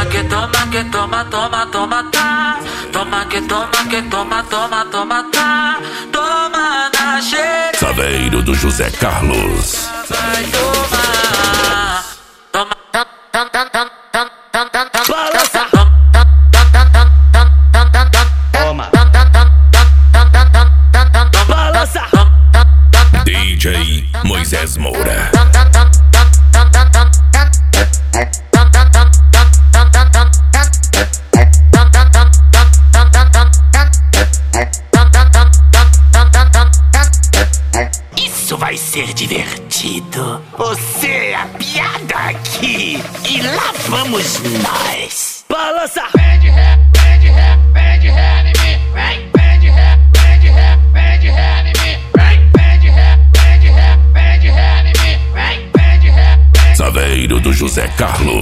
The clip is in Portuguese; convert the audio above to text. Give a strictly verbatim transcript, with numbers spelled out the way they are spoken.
que toma, que toma, toma, toma, tá. Toma que toma, que toma, toma, toma, tá. Toma na xereca. Saveiro do José Carlos. Vai tomar. Toma, tam, tam, tam, tam, tam, tam, tam, tam. Balança. Toma. Balança. D J Moisés Moura. Isso vai ser divertido. Você é a piada aqui. E lá vamos nós. Balança. Vem de ré, vem de ré, vem de ré em mim. Vem, vem de ré, vem de ré, vem de ré em mim. Vem, vem de ré, vem de ré, vem de ré em mim. Vem, vem de ré, vem. Saveiro do José Carlos.